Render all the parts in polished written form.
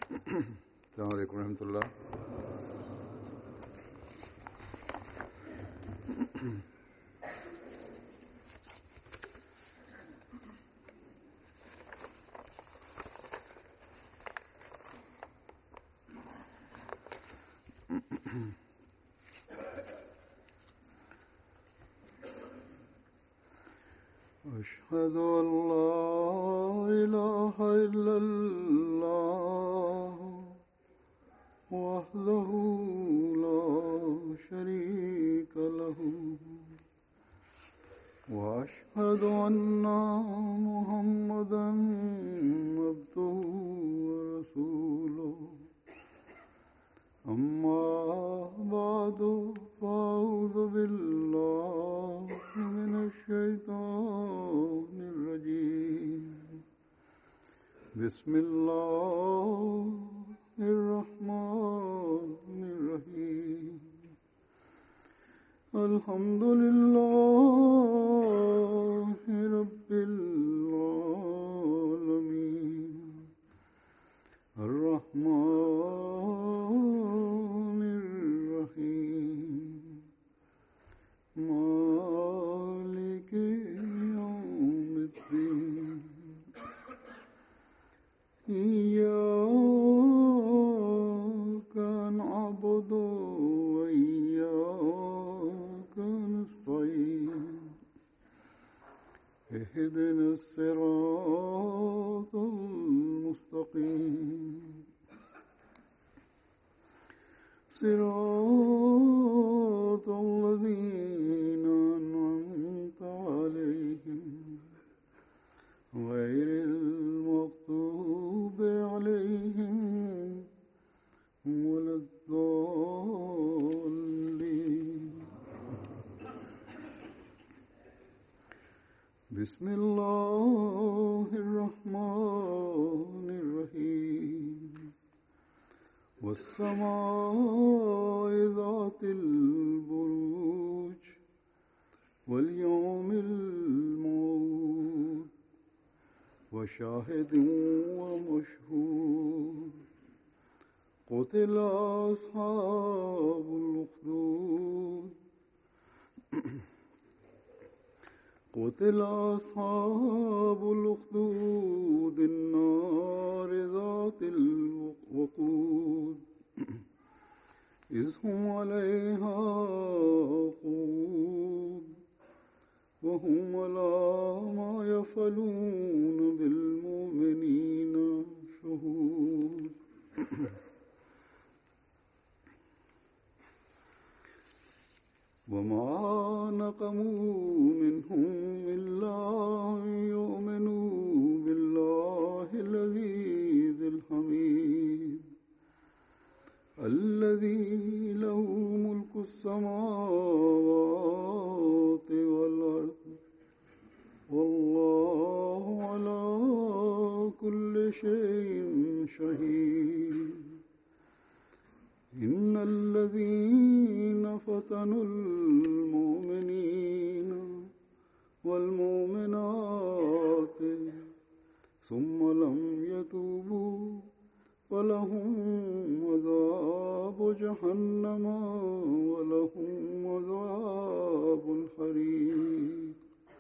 السلام عليكم ورحمة الله. أشهد أن لا إله إلا الله وحده لا شريك له وأشهد أن محمدا عبده ورسوله أما بعد فأعوذ بالله من الشيطان الرجيم بسم الله الرحمن الرحيم الحمد لله رب العالمين الرحمن الرحيم مالك يوم الدين إياك نعبد وإياك نستعين اهدنا الصراط المستقيم صراط الذين أنعمت عليهم غير المغضوب عليهم ولا الضالين. بسم الله الرحمن الرحيم والسماء ذات البروج واليوم الموعود وشاهد ومشهود قتل أصحاب الأخدود قتل أصحاب الأخدود النار ذات الوقود إذ هم عليها قعود وهم على ما يفعلون بالمؤمنين شهود. وما نقموا منهم إلا أن يؤمنوا بالله العزيز الحميد الذي له ملك السماوات والأرض والله على كل شيء شهيد. إن الذين فتنوا المؤمنين والمؤمنات ثم لم يتوبوا فلهم عذاب جهنم ولهم عذاب الحريق.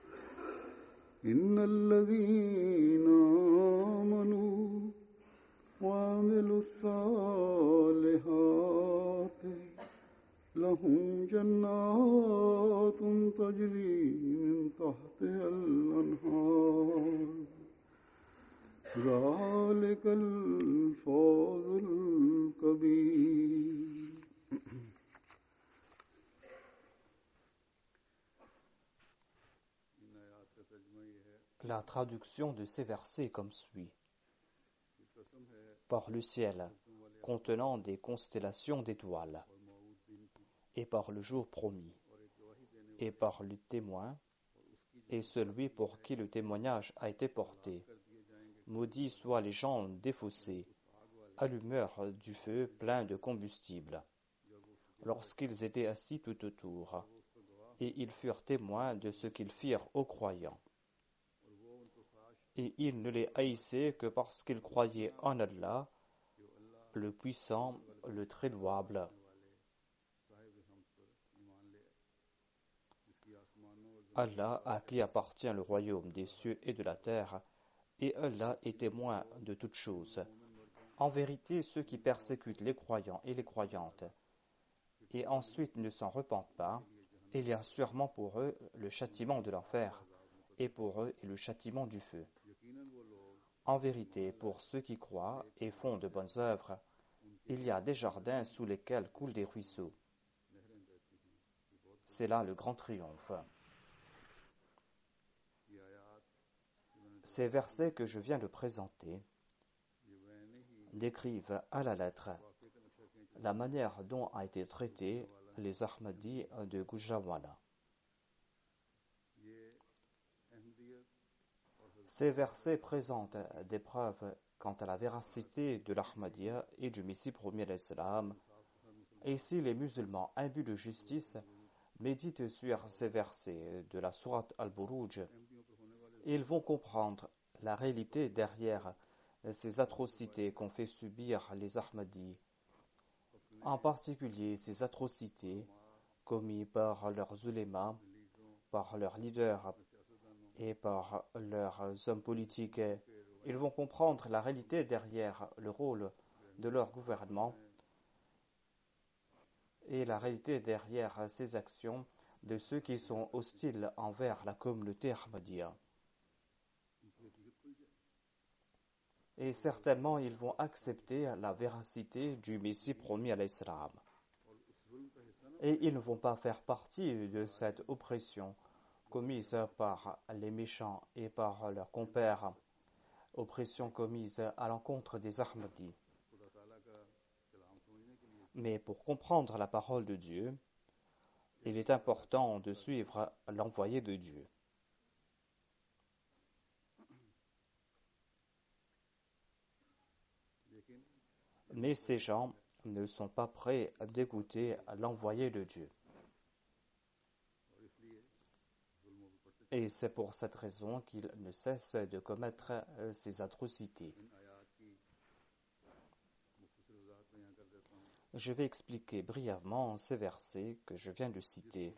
إن الذين آمنوا وعملوا الصالحات لهم جنات تجري من تحتها الأنهار ذلك الفوز الكبير. La traduction de ces versets comme suit. Par le ciel, contenant des constellations d'étoiles, et par le jour promis, et par le témoin, et celui pour qui le témoignage a été porté. Maudits soient les gens défaussés, allumeurs du feu plein de combustible, lorsqu'ils étaient assis tout autour, et ils furent témoins de ce qu'ils firent aux croyants. Et ils ne les haïssaient que parce qu'ils croyaient en Allah, le puissant, le très louable. Allah, à qui appartient le royaume des cieux et de la terre, et Allah est témoin de toutes choses. En vérité, ceux qui persécutent les croyants et les croyantes, et ensuite ne s'en repentent pas, il y a sûrement pour eux le châtiment de l'enfer, et pour eux le châtiment du feu. En vérité, pour ceux qui croient et font de bonnes œuvres, il y a des jardins sous lesquels coulent des ruisseaux. C'est là le grand triomphe. Ces versets que je viens de présenter décrivent à la lettre la manière dont a été traités les Ahmadis de Gujranwala. Ces versets présentent des preuves quant à la véracité de l'Ahmadiyya et du Messie promis à l'Islam. Et si les musulmans imbus de justice méditent sur ces versets de la sourate Al-Buruj, ils vont comprendre la réalité derrière ces atrocités qu'ont fait subir les Ahmadis, en particulier ces atrocités commises par leurs ulémas, par leurs leaders et par leurs hommes politiques. Ils vont comprendre la réalité derrière le rôle de leur gouvernement et la réalité derrière ces actions de ceux qui sont hostiles envers la communauté ahmadiyya. Et certainement, ils vont accepter la véracité du Messie promis à l'Islam. Et ils ne vont pas faire partie de cette oppression commise par les méchants et par leurs compères, oppression commise à l'encontre des Ahmadis. Mais pour comprendre la parole de Dieu, il est important de suivre l'envoyé de Dieu. Mais ces gens ne sont pas prêts d'écouter l'envoyé de Dieu. Et c'est pour cette raison qu'ils ne cessent de commettre ces atrocités. Je vais expliquer brièvement ces versets que je viens de citer.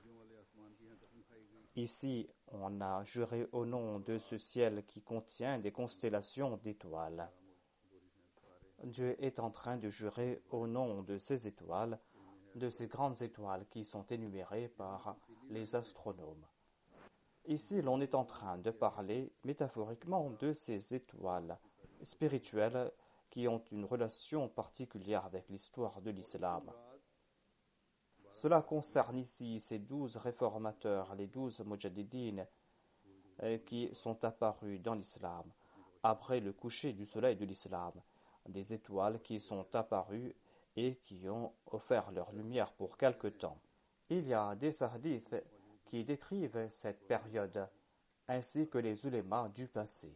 Ici, on a juré au nom de ce ciel qui contient des constellations d'étoiles. Dieu est en train de jurer au nom de ces étoiles, de ces grandes étoiles qui sont énumérées par les astronomes. Ici, l'on est en train de parler métaphoriquement de ces étoiles spirituelles qui ont une relation particulière avec l'histoire de l'islam. Cela concerne ici ces 12 réformateurs, les 12 mujahideen qui sont apparus dans l'islam après le coucher du soleil de l'islam, des étoiles qui sont apparues et qui ont offert leur lumière pour quelque temps. Il y a des hadiths qui décrivent cette période, ainsi que les ulémas du passé.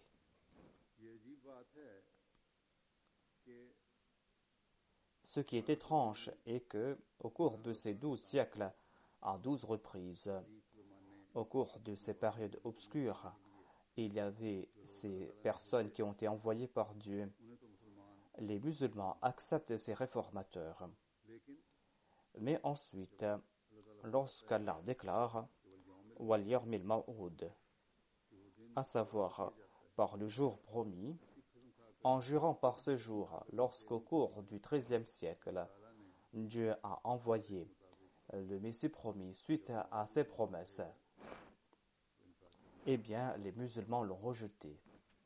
Ce qui est étrange est que, au cours de ces 12 siècles, à 12 reprises, au cours de ces périodes obscures, il y avait ces personnes qui ont été envoyées par Dieu. Les musulmans acceptent ces réformateurs. Mais ensuite, lorsqu'Allah déclare « Wal yawmil maw'ud », à savoir par le jour promis, en jurant par ce jour, lorsqu'au cours du XIIIe siècle, Dieu a envoyé le Messie promis suite à ses promesses, eh bien, les musulmans l'ont rejeté.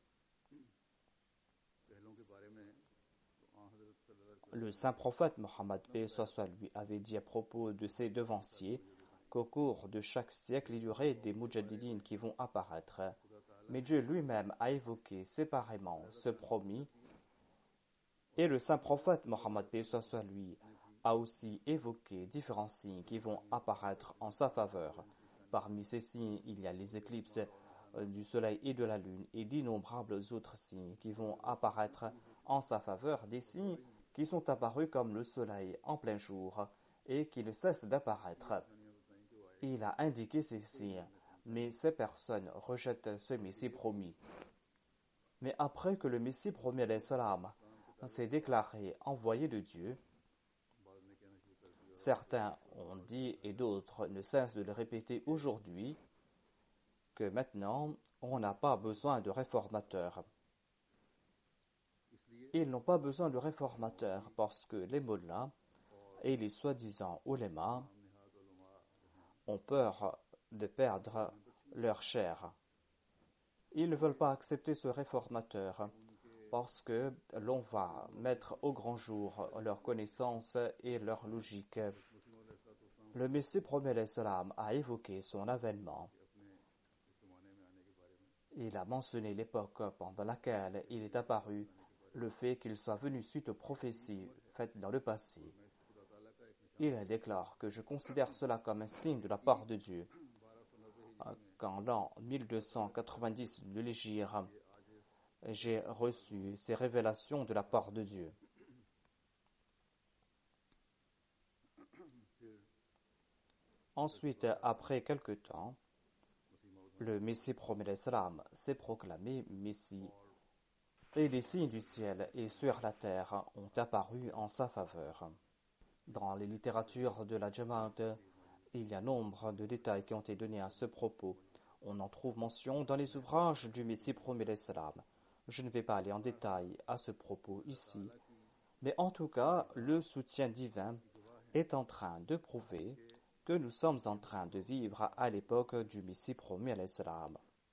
Le saint prophète Mohammed lui avait dit à propos de ses devanciers qu'au cours de chaque siècle, il y aurait des mujahideen qui vont apparaître. Mais Dieu lui-même a évoqué séparément ce promis, et le saint prophète Mohammed lui a aussi évoqué différents signes qui vont apparaître en sa faveur. Parmi ces signes, il y a les éclipses du soleil et de la lune et d'innombrables autres signes qui vont apparaître en sa faveur, des signes qui sont apparus comme le soleil en plein jour et qui ne cessent d'apparaître. Il a indiqué ces signes, mais ces personnes rejettent ce Messie promis. Mais après que le Messie promis alayhi salam s'est déclaré envoyé de Dieu. Certains ont dit, et d'autres ne cessent de le répéter aujourd'hui, que maintenant, on n'a pas besoin de réformateurs. Ils n'ont pas besoin de réformateurs parce que les mollahs et les soi-disant oulémas ont peur de perdre leur chair. Ils ne veulent pas accepter ce réformateur parce que l'on va mettre au grand jour leurs connaissances et leur logique. Le Messie promet l'Islam a évoqué son avènement. Il a mentionné l'époque pendant laquelle il est apparu, le fait qu'il soit venu suite aux prophéties faites dans le passé. Il déclare que je considère cela comme un signe de la part de Dieu. Qu'en l'an 1290 de l'Hégire, j'ai reçu ces révélations de la part de Dieu. Ensuite, après quelque temps, le Messie promet l'Islam s'est proclamé Messie et les signes du ciel et sur la terre ont apparu en sa faveur. Dans les littératures de la Jamaat, il y a nombre de détails qui ont été donnés à ce propos. On en trouve mention dans les ouvrages du Messie promet l'Islam. Je ne vais pas aller en détail à ce propos ici, mais en tout cas, le soutien divin est en train de prouver que nous sommes en train de vivre à l'époque du Messie promis à l'Islam.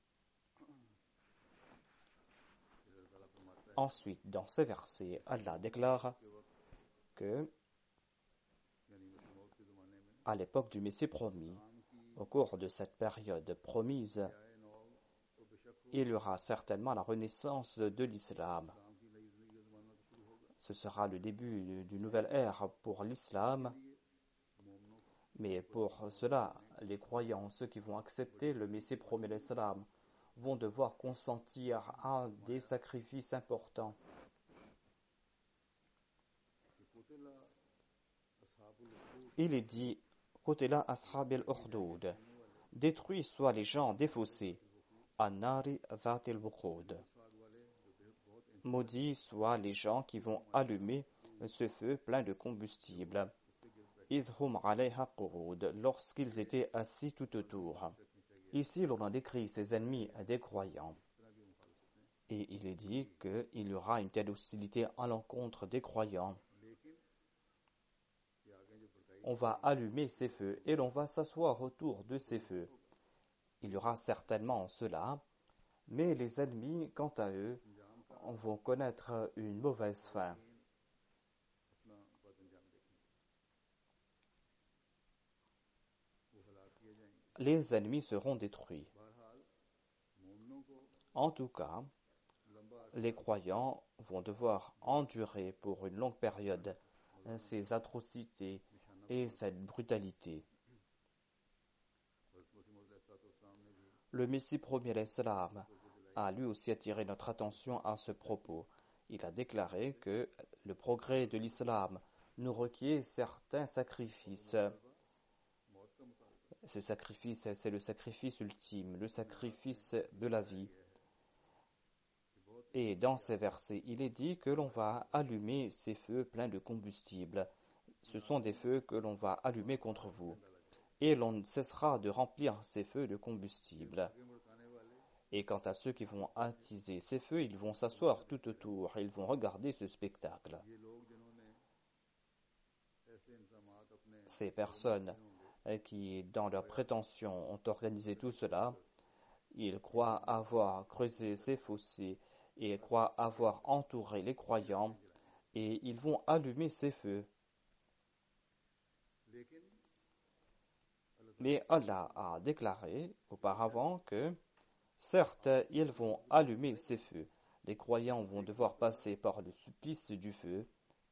Ensuite, dans ces versets, Allah déclare que, à l'époque du Messie promis, au cours de cette période promise, il y aura certainement la renaissance de l'islam. Ce sera le début d'une nouvelle ère pour l'islam. Mais pour cela, les croyants, ceux qui vont accepter le Messie promis l'islam, vont devoir consentir à des sacrifices importants. Il est dit, Qutila ashab al-Ukhdud, détruits soient les gens des fossés, an-nari dhat al-wuqud. Maudits soient les gens qui vont allumer ce feu plein de combustible. Idhum alayha qurud, lorsqu'ils étaient assis tout autour. Ici, l'on a décrit ces ennemis des croyants. Et il est dit qu'il y aura une telle hostilité à l'encontre des croyants. On va allumer ces feux et l'on va s'asseoir autour de ces feux. Il y aura certainement cela, mais les ennemis, quant à eux, vont connaître une mauvaise fin. Les ennemis seront détruits. En tout cas, les croyants vont devoir endurer pour une longue période ces atrocités et cette brutalité. Le Messie promis l'Islam a lui aussi attiré notre attention à ce propos. Il a déclaré que le progrès de l'islam nous requiert certains sacrifices. Ce sacrifice, c'est le sacrifice ultime, le sacrifice de la vie. Et dans ces versets, il est dit que l'on va allumer ces feux pleins de combustible. Ce sont des feux que l'on va allumer contre vous. Et l'on ne cessera de remplir ces feux de combustible. Et quant à ceux qui vont attiser ces feux, ils vont s'asseoir tout autour, ils vont regarder ce spectacle. Ces personnes qui, dans leur prétention, ont organisé tout cela, ils croient avoir creusé ces fossés et croient avoir entouré les croyants et ils vont allumer ces feux. Mais Allah a déclaré auparavant que certes, ils vont allumer ces feux. Les croyants vont devoir passer par le supplice du feu.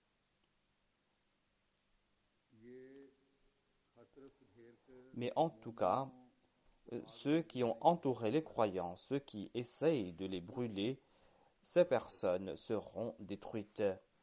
Mais en tout cas, ceux qui ont entouré les croyants, ceux qui essayent de les brûler, ces personnes seront détruites.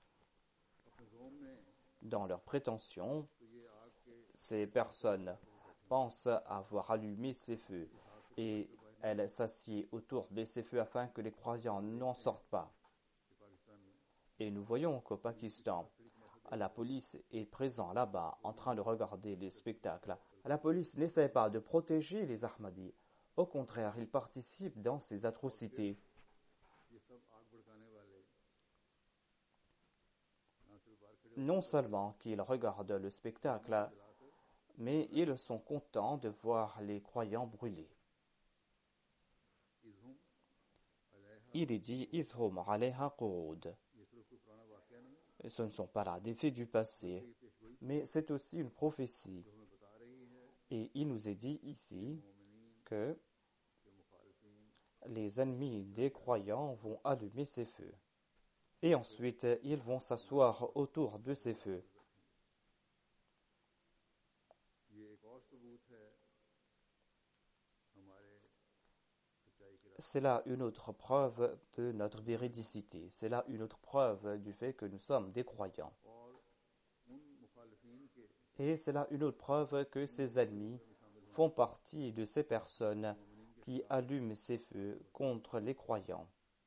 Dans leurs prétentions, ces personnes pensent avoir allumé ces feux et elles s'assiedent autour de ces feux afin que les croyants n'en sortent pas. Et nous voyons qu'au Pakistan, la police est présente là-bas en train de regarder les spectacles. La police n'essaie pas de protéger les Ahmadis. Au contraire, ils participent dans ces atrocités. Non seulement qu'ils regardent le spectacle, mais ils sont contents de voir les croyants brûlés. Il est dit « Idhum alayha qu'ud ». Ce ne sont pas là des faits du passé, mais c'est aussi une prophétie. Et il nous est dit ici que les ennemis des croyants vont allumer ces feux. Et ensuite, ils vont s'asseoir autour de ces feux. C'est là une autre preuve de notre véridicité. C'est là une autre preuve du fait que nous sommes des croyants. Et c'est là une autre preuve que ces ennemis font partie de ces personnes qui allument ces feux contre les croyants.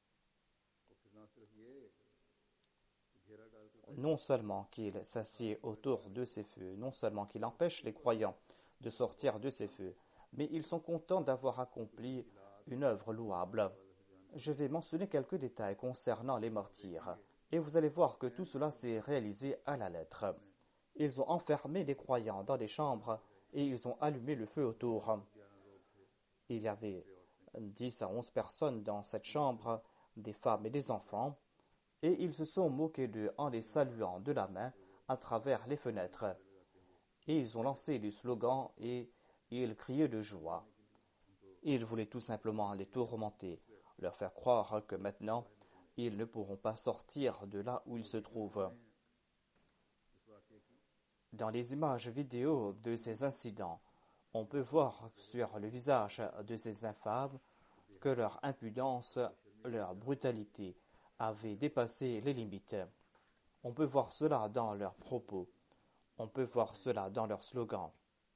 Non seulement qu'ils s'assiedent autour de ces feux, non seulement qu'ils empêchent les croyants de sortir de ces feux, mais ils sont contents d'avoir accompli une œuvre louable. Je vais mentionner quelques détails concernant les martyrs, et vous allez voir que tout cela s'est réalisé à la lettre. Ils ont enfermé les croyants dans des chambres et ils ont allumé le feu autour. Il y avait 10 à 11 personnes dans cette chambre, des femmes et des enfants, et ils se sont moqués d'eux en les saluant de la main à travers les fenêtres. Et ils ont lancé des slogans et ils criaient de joie. Ils voulaient tout simplement les tourmenter, leur faire croire que maintenant, ils ne pourront pas sortir de là où ils se trouvent. Dans les images vidéo de ces incidents, on peut voir sur le visage de ces infâmes que leur impudence, leur brutalité avaient dépassé les limites. On peut voir cela dans leurs propos. On peut voir cela dans leurs slogans.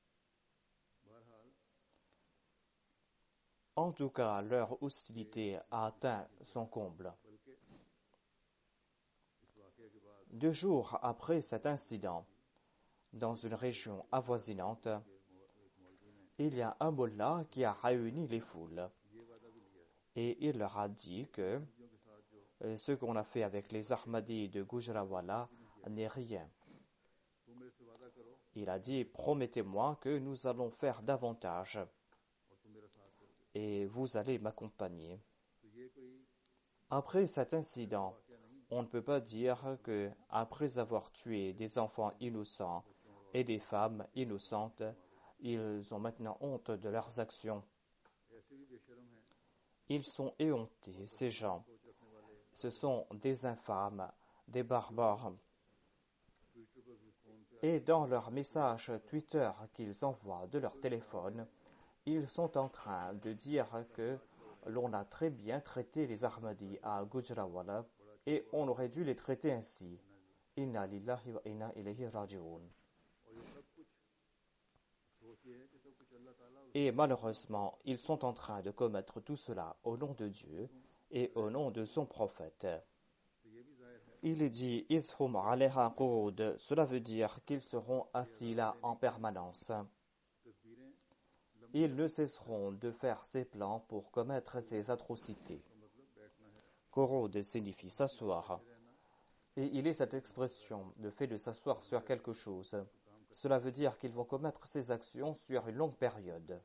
En tout cas, leur hostilité a atteint son comble. 2 jours après cet incident, dans une région avoisinante, il y a un mollah qui a réuni les foules. Et il leur a dit que ce qu'on a fait avec les Ahmadis de Gujranwala n'est rien. Il a dit, promettez-moi que nous allons faire davantage et vous allez m'accompagner. Après cet incident, on ne peut pas dire que, après avoir tué des enfants innocents et des femmes innocentes, ils ont maintenant honte de leurs actions. Ils sont éhontés, ces gens. Ce sont des infâmes, des barbares. Et dans leurs messages Twitter qu'ils envoient de leur téléphone, ils sont en train de dire que l'on a très bien traité les Ahmadis à Gujranwala et on aurait dû les traiter ainsi. Inna lillahi wa inna ilayhi raji'un. Et malheureusement, ils sont en train de commettre tout cela au nom de Dieu et au nom de son prophète. Il est dit « Idhum alayha qu'ud », cela veut dire qu'ils seront assis là en permanence. Ils ne cesseront de faire ses plans pour commettre ces atrocités. Qu'ud signifie s'asseoir. Et il est cette expression, le fait de s'asseoir sur quelque chose. Cela veut dire qu'ils vont commettre ces actions sur une longue période.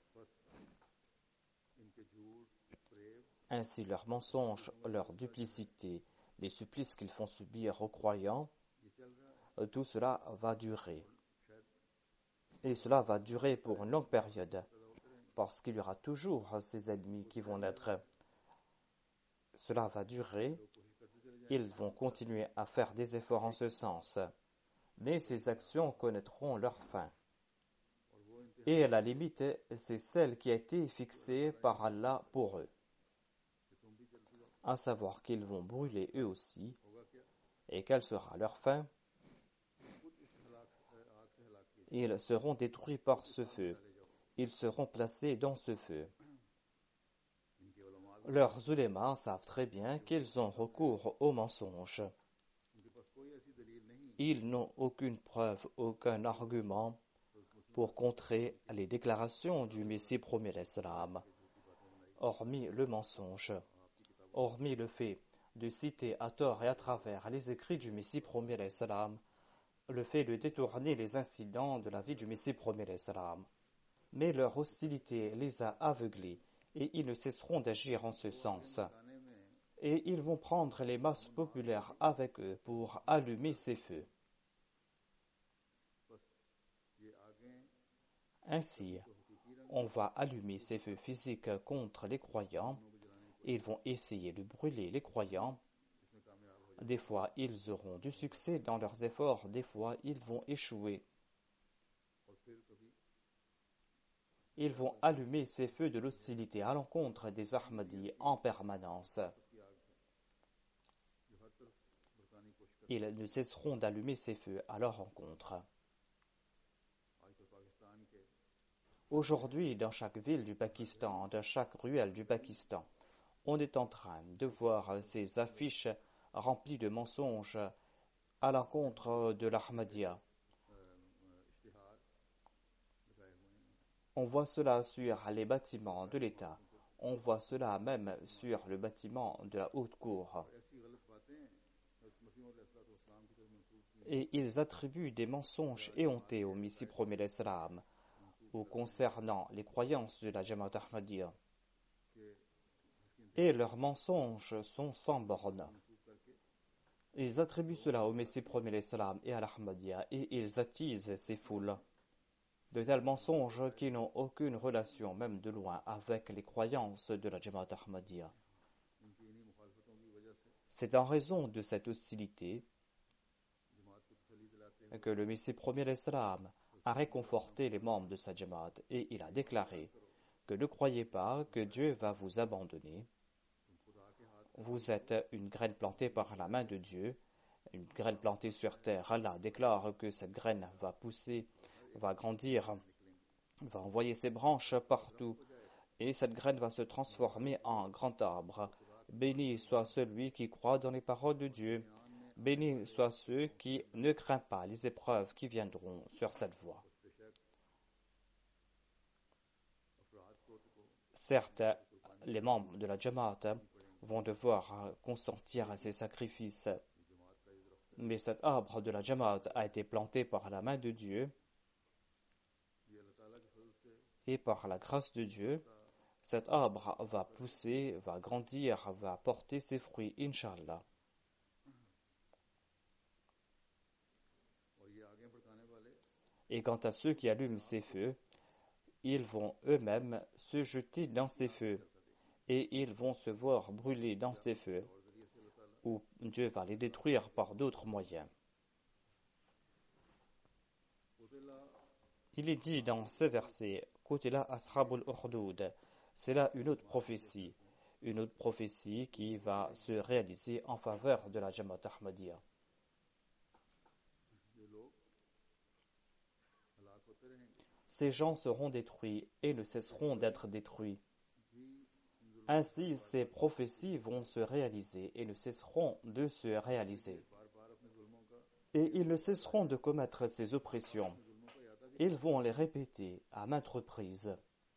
Ainsi, leurs mensonges, leur duplicité, les supplices qu'ils font subir aux croyants, tout cela va durer. Et cela va durer pour une longue période, parce qu'il y aura toujours ces ennemis qui vont naître. Cela va durer, ils vont continuer à faire des efforts en ce sens, mais ces actions connaîtront leur fin. Et la limite, c'est celle qui a été fixée par Allah pour eux, à savoir qu'ils vont brûler eux aussi, et quelle sera leur fin? Ils seront détruits par ce feu, ils seront placés dans ce feu. Leurs ulémas savent très bien qu'ils ont recours au mensonge. ils n'ont aucune preuve, aucun argument pour contrer les déclarations du Messie premier l'Islam, hormis le mensonge, hormis le fait de citer à tort et à travers les écrits du Messie premier l'Islam, le fait de détourner les incidents de la vie du Messie premier l'Islam. Mais leur hostilité les a aveuglés et ils ne cesseront d'agir en ce sens. Et ils vont prendre les masses populaires avec eux pour allumer ces feux. Ainsi, on va allumer ces feux physiques contre les croyants. Ils vont essayer de brûler les croyants. Des fois, ils auront du succès dans leurs efforts, des fois, ils vont échouer. Ils vont allumer ces feux de l'hostilité à l'encontre des Ahmadis en permanence. Ils ne cesseront d'allumer ces feux à leur rencontre. Aujourd'hui, dans chaque ville du Pakistan, dans chaque ruelle du Pakistan, on est en train de voir ces affiches remplies de mensonges à l'encontre de l'Ahmadiyya. On voit cela sur les bâtiments de l'État. On voit cela même sur le bâtiment de la haute cour. Et ils attribuent des mensonges éhontés au Messie premier l'Islam ou concernant les croyances de la Jamaat Ahmadiyya. Et leurs mensonges sont sans borne. Ils attribuent cela au Messie premier l'Islam et à l'Ahmadiyya et ils attisent ces foules. De tels mensonges qui n'ont aucune relation, même de loin, avec les croyances de la Jamaat Ahmadiyya. C'est en raison de cette hostilité que le Messie premier l'Islam a réconforté les membres de sa Jamaat et il a déclaré que ne croyez pas que Dieu va vous abandonner. Vous êtes une graine plantée par la main de Dieu, une graine plantée sur terre. Allah déclare que cette graine va pousser, va grandir, va envoyer ses branches partout et cette graine va se transformer en grand arbre. Béni soit celui qui croit dans les paroles de Dieu. Béni soient ceux qui ne craignent pas les épreuves qui viendront sur cette voie. Certes, les membres de la Jamaat vont devoir consentir à ces sacrifices, mais cet arbre de la Jamaat a été planté par la main de Dieu et par la grâce de Dieu, cet arbre va pousser, va grandir, va porter ses fruits, Inch'Allah. Et quant à ceux qui allument ces feux, ils vont eux-mêmes se jeter dans ces feux et ils vont se voir brûler dans ces feux ou Dieu va les détruire par d'autres moyens. Il est dit dans ces versets, Qutila ashabul ukhdud, c'est là une autre prophétie qui va se réaliser en faveur de la Jamaat Ahmadiyya. Ces gens seront détruits et ne cesseront d'être détruits. Ainsi, ces prophéties vont se réaliser et ne cesseront de se réaliser. Et ils ne cesseront de commettre ces oppressions. Ils vont les répéter à maintes reprises.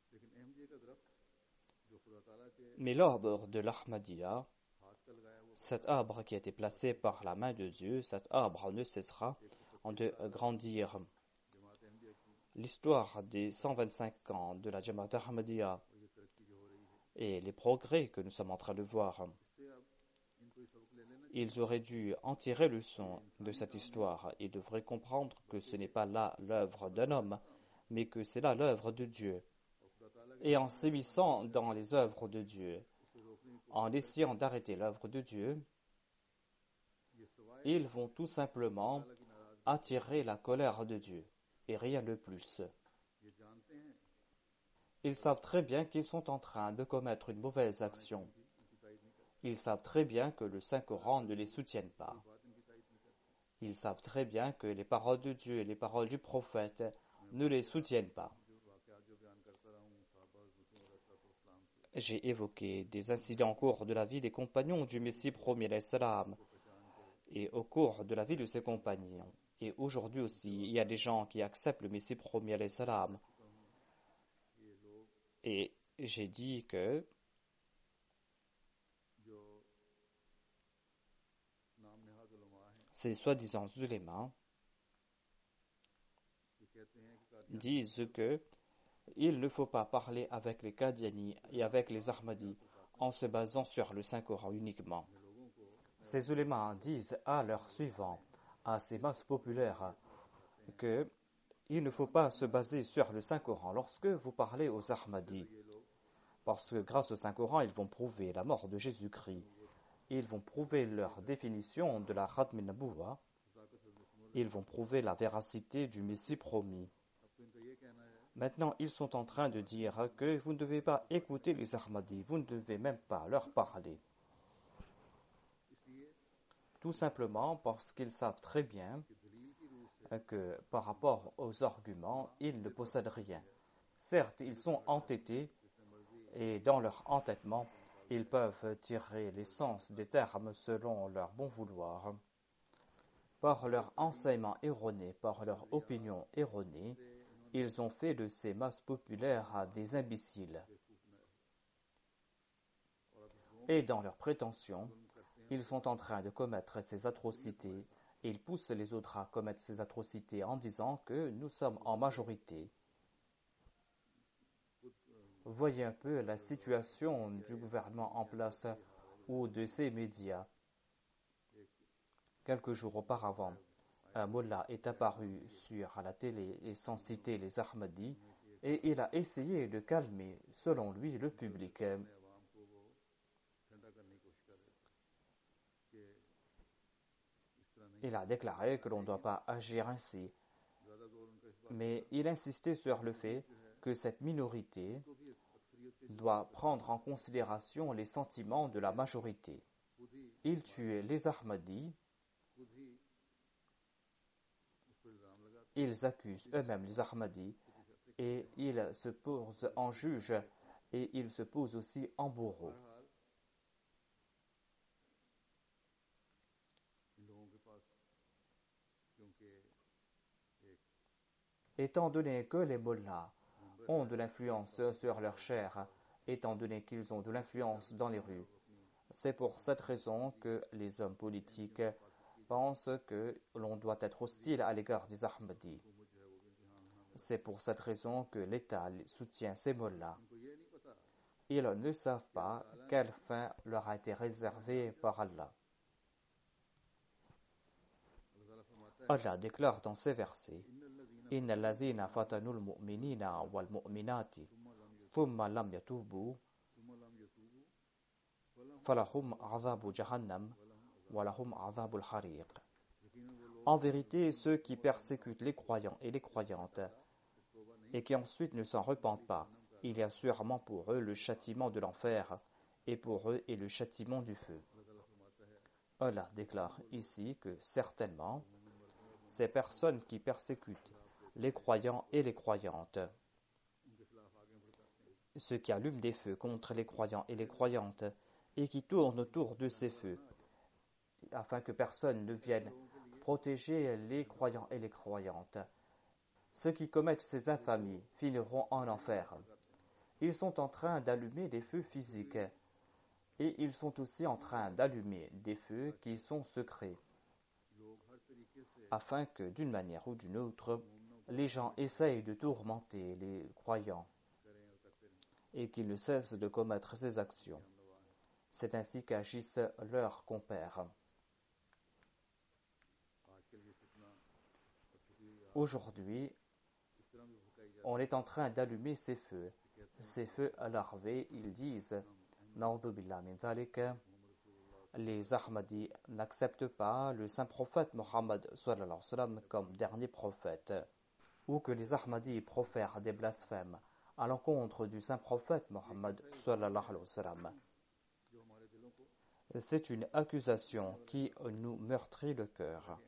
Mais l'arbre de l'Ahmadiyya, cet arbre qui a été placé par la main de Dieu, cet arbre ne cessera de grandir. L'histoire des 125 ans de la Jamaat Ahmadiyya et les progrès que nous sommes en train de voir, ils auraient dû en tirer leçon de cette histoire. Ils devraient comprendre que ce n'est pas là l'œuvre d'un homme, mais que c'est là l'œuvre de Dieu. Et en s'émissant dans les œuvres de Dieu, en essayant d'arrêter l'œuvre de Dieu, ils vont tout simplement attirer la colère de Dieu, et rien de plus. Ils savent très bien qu'ils sont en train de commettre une mauvaise action. Ils savent très bien que le Saint-Coran ne les soutienne pas. Ils savent très bien que les paroles de Dieu et les paroles du prophète ne les soutiennent pas. J'ai évoqué des incidents au cours de la vie des compagnons du Messie premier l'Islam et au cours de la vie de ses compagnons. Et aujourd'hui aussi, il y a des gens qui acceptent le Messie promis alayhi salam. Et j'ai dit que ces soi-disant ulémas disent que il ne faut pas parler avec les Qadianis et avec les Ahmadis en se basant sur le Saint-Coran uniquement. Ces ulémas disent à leurs suivants, à ces masses populaires, que il ne faut pas se baser sur le Saint-Coran lorsque vous parlez aux Ahmadis, parce que grâce au Saint-Coran, ils vont prouver la mort de Jésus-Christ, ils vont prouver leur définition de la Khatm an-Nabuwah, ils vont prouver la véracité du Messie promis. Maintenant, ils sont en train de dire que vous ne devez pas écouter les Ahmadis, vous ne devez même pas leur parler. Tout simplement parce qu'ils savent très bien que par rapport aux arguments, ils ne possèdent rien. Certes, ils sont entêtés et dans leur entêtement, ils peuvent tirer l'essence des termes selon leur bon vouloir. Par leur enseignement erroné, par leur opinion erronée, ils ont fait de ces masses populaires des imbéciles. Et dans leurs prétentions, ils sont en train de commettre ces atrocités et ils poussent les autres à commettre ces atrocités en disant que nous sommes en majorité. Voyez un peu la situation du gouvernement en place ou de ces médias. Quelques jours auparavant, un mullah est apparu sur la télé et sans citer les Ahmadis et il a essayé de calmer, selon lui, le public. Il a déclaré que l'on ne doit pas agir ainsi, mais il insistait sur le fait que cette minorité doit prendre en considération les sentiments de la majorité. Il tuait les Ahmadis, ils accusent eux-mêmes les Ahmadis et ils se posent en juge et ils se posent aussi en bourreau. Étant donné que les mollahs ont de l'influence sur leur chair, étant donné qu'ils ont de l'influence dans les rues, c'est pour cette raison que les hommes politiques pensent que l'on doit être hostile à l'égard des Ahmadis. C'est pour cette raison que l'État soutient ces mollahs. Ils ne savent pas quelle fin leur a été réservée par Allah. Allah déclare dans ces versets: Inna alladhina fatanul mu'minina wal mu'minati thumma lam yatubu falahum azabu jahannam wa lahum azabul hariq. En vérité, ceux qui persécutent les croyants et les croyantes et qui ensuite ne s'en repentent pas, il y a sûrement pour eux le châtiment de l'enfer et pour eux est le châtiment du feu. Allah déclare ici que certainement ces personnes qui persécutent les croyants et les croyantes, ceux qui allument des feux contre les croyants et les croyantes et qui tournent autour de ces feux afin que personne ne vienne protéger les croyants et les croyantes, ceux qui commettent ces infamies finiront en enfer. Ils sont en train d'allumer des feux physiques et ils sont aussi en train d'allumer des feux qui sont secrets, afin que d'une manière ou d'une autre, les gens essayent de tourmenter les croyants et qu'ils ne cessent de commettre ces actions. C'est ainsi qu'agissent leurs compères. Aujourd'hui, on est en train d'allumer ces feux. Ces feux larvés, ils disent, Na'udhu billah min dhalik, les Ahmadis n'acceptent pas le saint prophète Mohammed sallallahu alayhi wa sallam comme dernier prophète, ou que les Ahmadis profèrent des blasphèmes à l'encontre du saint prophète Mohammed sallallahu alayhi wa sallam. C'est une accusation qui nous meurtrit le cœur.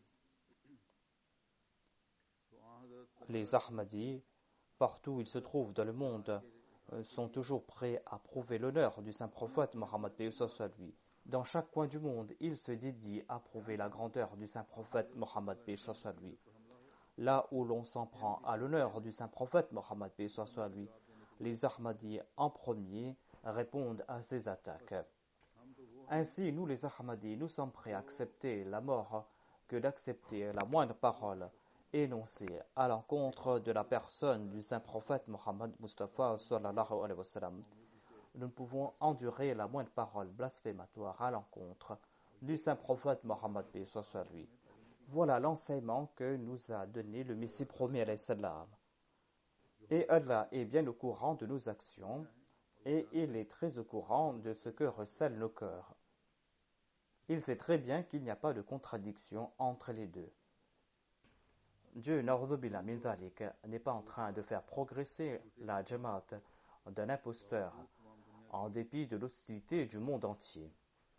Les Ahmadis, partout où ils se trouvent dans le monde, sont toujours prêts à prouver l'honneur du saint prophète Mohammed, paix soit sur lui. Dans chaque coin du monde, ils se dédient à prouver la grandeur du saint prophète Mohammed paix soit lui. Là où l'on s'en prend à l'honneur du saint prophète Mohammed paix soit lui, les Ahmadis en premier répondent à ces attaques. Ainsi, nous les Ahmadis, nous sommes prêts à accepter la mort que d'accepter la moindre parole énoncée à l'encontre de la personne du saint prophète Mohammed Mustafa sallallahu alayhi wa sallam. Nous ne pouvons endurer la moindre parole blasphématoire à l'encontre du saint prophète Mohammed paix soit lui. Voilà l'enseignement que nous a donné le Messie promis alayhi salam. Et Allah est bien au courant de nos actions et il est très au courant de ce que recèlent nos cœurs. Il sait très bien qu'il n'y a pas de contradiction entre les deux. Dieu n'est pas en train de faire progresser la Jamaat d'un imposteur en dépit de l'hostilité du monde entier.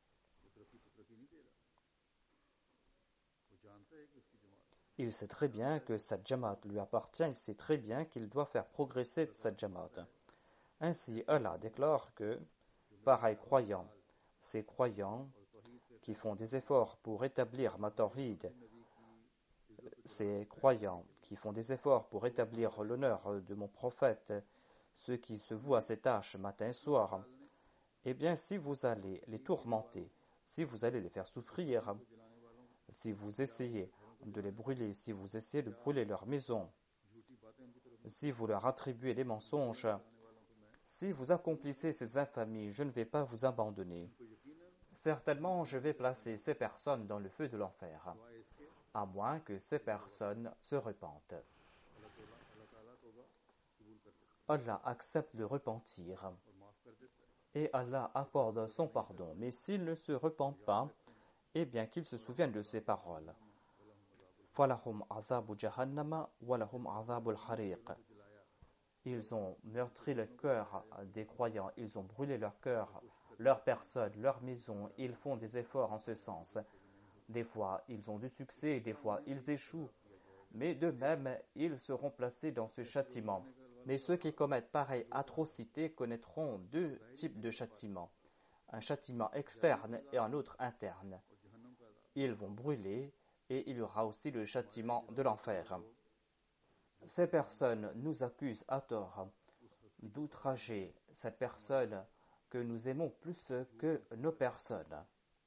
Il sait très bien que cette Jamaat lui appartient, il sait très bien qu'il doit faire progresser cette Jamaat. Ainsi, Allah déclare que, pareils croyants, ces croyants qui font des efforts pour établir ma tawhid, ces croyants qui font des efforts pour établir l'honneur de mon prophète, ceux qui se vouent à ces tâches matin et soir, eh bien, si vous allez les tourmenter, si vous allez les faire souffrir, si vous essayez de les brûler, si vous essayez de brûler leur maison, si vous leur attribuez des mensonges, si vous accomplissez ces infamies, je ne vais pas vous abandonner. Certainement, je vais placer ces personnes dans le feu de l'enfer, à moins que ces personnes se repentent. Allah accepte le repentir et Allah accorde son pardon. Mais s'ils ne se repentent pas, eh bien qu'ils se souviennent de ces paroles. Falahum azabu jahannama walahum azabul hariq. Ils ont meurtri le cœur des croyants, ils ont brûlé leur cœur, leur personne, leur maison. Ils font des efforts en ce sens. Des fois, ils ont du succès, des fois, ils échouent. Mais de même, ils seront placés dans ce châtiment. Mais ceux qui commettent pareille atrocité connaîtront deux types de châtiments. Un châtiment externe et un autre interne. Ils vont brûler et il y aura aussi le châtiment de l'enfer. Ces personnes nous accusent à tort d'outrager cette personne que nous aimons plus que nos personnes,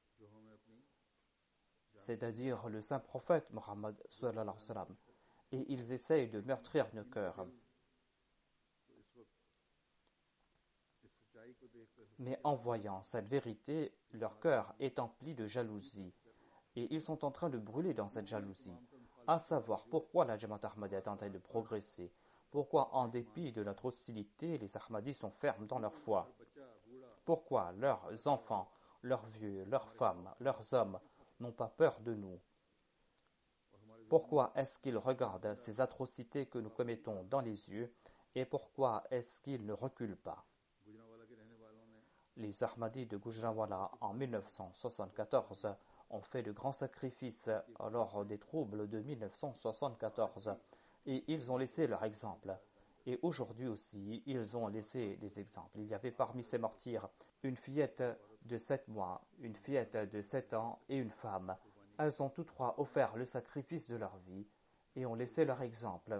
c'est-à-dire le saint prophète Mohammed sallallahu alayhi wa sallam, et ils essayent de meurtrir nos cœurs. Mais en voyant cette vérité, leur cœur est empli de jalousie, et ils sont en train de brûler dans cette jalousie, à savoir pourquoi la Jamaat Ahmadiyya est en train de progresser, pourquoi en dépit de notre hostilité, les Ahmadis sont fermes dans leur foi, pourquoi leurs enfants, leurs vieux, leurs femmes, leurs hommes n'ont pas peur de nous. Pourquoi est-ce qu'ils regardent ces atrocités que nous commettons dans les yeux et pourquoi est-ce qu'ils ne reculent pas? Les Ahmadis de Gujranwala en 1974 ont fait de grands sacrifices lors des troubles de 1974 et ils ont laissé leur exemple. Et aujourd'hui aussi, ils ont laissé des exemples. Il y avait parmi ces martyrs une fillette de 7 mois, une fillette de 7 ans et une femme. Elles ont toutes trois offert le sacrifice de leur vie et ont laissé leur exemple.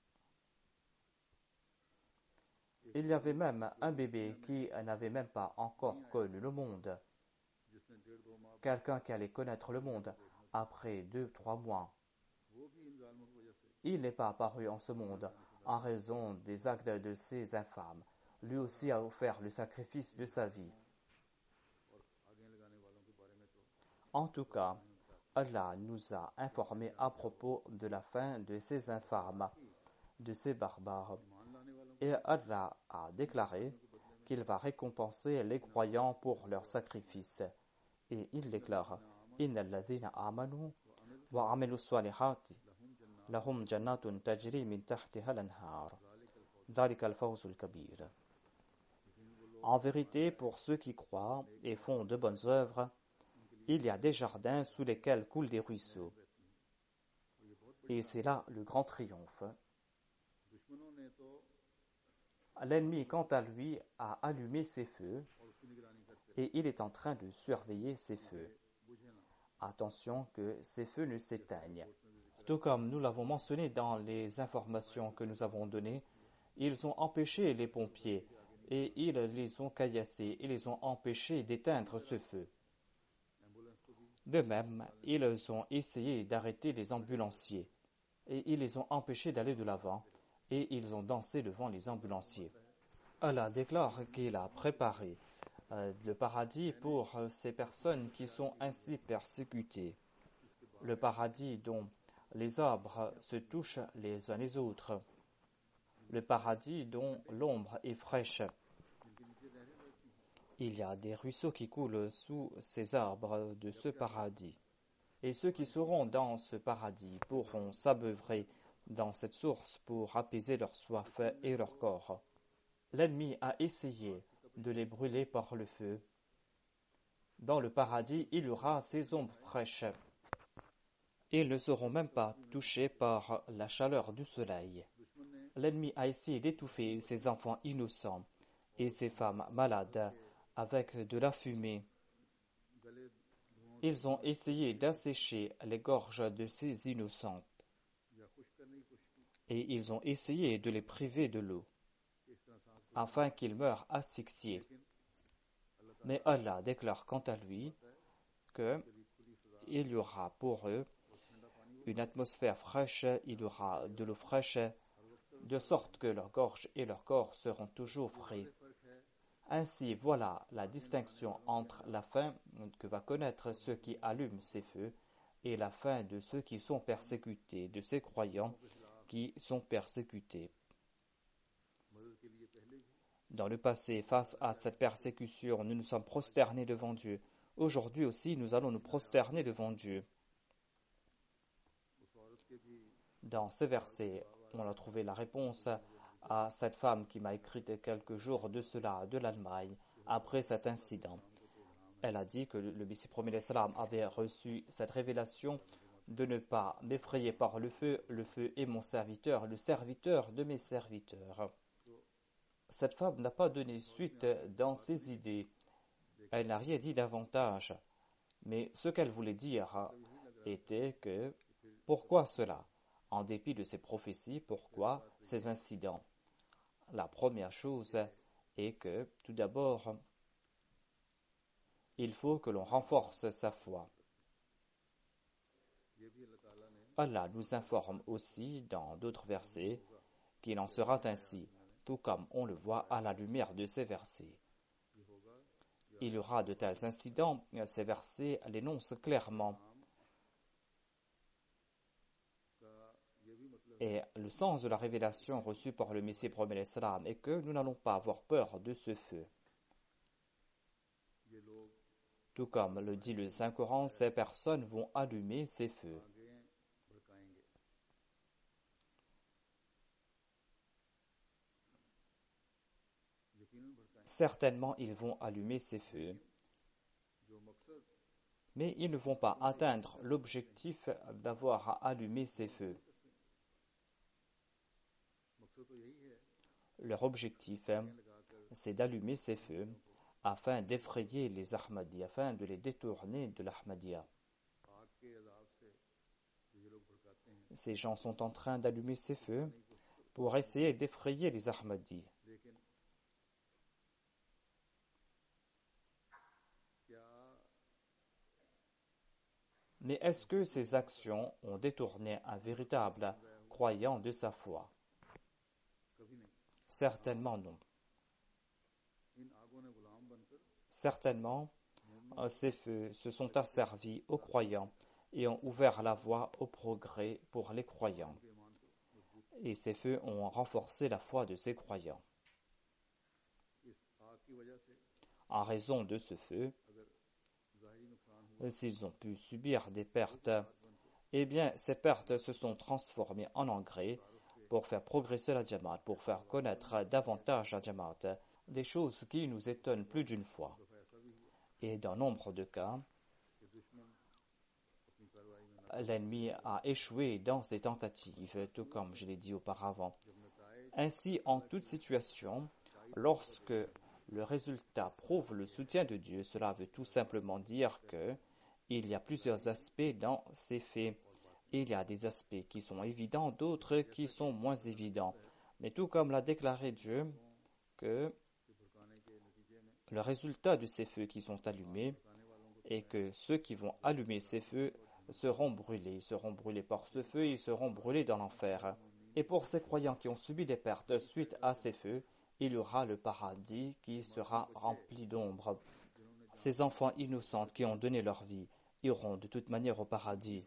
Il y avait même un bébé qui n'avait même pas encore connu le monde. Quelqu'un qui allait connaître le monde après 2-3 mois. Il n'est pas apparu en ce monde en raison des actes de ces infâmes. Lui aussi a offert le sacrifice de sa vie. En tout cas, Allah nous a informés à propos de la fin de ces infâmes, de ces barbares. Et Allah a déclaré qu'il va récompenser les croyants pour leurs sacrifices. Et il déclare Inna alladhina amanu wa amilu salihati lahum jannatun tajri min tahtiha al-anhar. Dhalika al-fawz al-kabir. En vérité, pour ceux qui croient et font de bonnes œuvres, il y a des jardins sous lesquels coulent des ruisseaux. Et c'est là le grand triomphe. L'ennemi, quant à lui, a allumé ses feux et il est en train de surveiller ces feux. Attention que ces feux ne s'éteignent. Tout comme nous l'avons mentionné dans les informations que nous avons données, ils ont empêché les pompiers et ils les ont caillassés et les ont empêchés d'éteindre ce feu. De même, ils ont essayé d'arrêter les ambulanciers et ils les ont empêchés d'aller de l'avant et ils ont dansé devant les ambulanciers. Allah déclare qu'il a préparé le paradis pour ces personnes qui sont ainsi persécutées. Le paradis dont les arbres se touchent les uns les autres. Le paradis dont l'ombre est fraîche. Il y a des ruisseaux qui coulent sous ces arbres de ce paradis. Et ceux qui seront dans ce paradis pourront s'abeuvrer dans cette source pour apaiser leur soif et leur corps. L'ennemi a essayé de les brûler par le feu. Dans le paradis, il y aura ces ombres fraîches. Ils ne seront même pas touchés par la chaleur du soleil. L'ennemi a essayé d'étouffer ces enfants innocents et ces femmes malades avec de la fumée. Ils ont essayé d'assécher les gorges de ces innocentes et ils ont essayé de les priver de l'eau afin qu'ils meurent asphyxiés. Mais Allah déclare quant à lui qu'il y aura pour eux une atmosphère fraîche, il y aura de l'eau fraîche, de sorte que leur gorge et leur corps seront toujours frais. Ainsi, voilà la distinction entre la fin que va connaître ceux qui allument ces feux et la fin de ceux qui sont persécutés, de ces croyants qui sont persécutés. Dans le passé, face à cette persécution, nous nous sommes prosternés devant Dieu. Aujourd'hui aussi, nous allons nous prosterner devant Dieu. Dans ces versets, on a trouvé la réponse à cette femme qui m'a écrit quelques jours de cela, de l'Allemagne, après cet incident. Elle a dit que le Messie promis l'Islam avait reçu cette révélation de ne pas m'effrayer par le feu est mon serviteur, le serviteur de mes serviteurs. Cette femme n'a pas donné suite dans ses idées. Elle n'a rien dit davantage. Mais ce qu'elle voulait dire était que, pourquoi cela? En dépit de ces prophéties, pourquoi ces incidents? La première chose est que, tout d'abord, il faut que l'on renforce sa foi. Allah nous informe aussi dans d'autres versets qu'il en sera ainsi, tout comme on le voit à la lumière de ces versets. Il y aura de tels incidents, ces versets l'énoncent clairement. Et le sens de la révélation reçue par le Messie promis l'Islam est que nous n'allons pas avoir peur de ce feu. Tout comme le dit le Saint-Coran, ces personnes vont allumer ces feux. Certainement, ils vont allumer ces feux, mais ils ne vont pas atteindre l'objectif d'avoir à allumer ces feux. Leur objectif, c'est d'allumer ces feux afin d'effrayer les Ahmadis, afin de les détourner de l'Ahmadiyya. Ces gens sont en train d'allumer ces feux pour essayer d'effrayer les Ahmadis. Mais est-ce que ces actions ont détourné un véritable croyant de sa foi? Certainement non. Certainement, ces feux se sont asservis aux croyants et ont ouvert la voie au progrès pour les croyants. Et ces feux ont renforcé la foi de ces croyants. En raison de ce feu, s'ils ont pu subir des pertes, eh bien, ces pertes se sont transformées en engrais pour faire progresser la Jamaat, pour faire connaître davantage la Jamaat, des choses qui nous étonnent plus d'une fois. Et dans nombre de cas, l'ennemi a échoué dans ses tentatives, tout comme je l'ai dit auparavant. Ainsi, en toute situation, lorsque le résultat prouve le soutien de Dieu. Cela veut tout simplement dire que il y a plusieurs aspects dans ces faits. Il y a des aspects qui sont évidents, d'autres qui sont moins évidents. Mais tout comme l'a déclaré Dieu, que le résultat de ces feux qui sont allumés est que ceux qui vont allumer ces feux seront brûlés. Ils seront brûlés par ce feu et ils seront brûlés dans l'enfer. Et pour ces croyants qui ont subi des pertes suite à ces feux, il y aura le paradis qui sera rempli d'ombre. Ces enfants innocents qui ont donné leur vie iront de toute manière au paradis.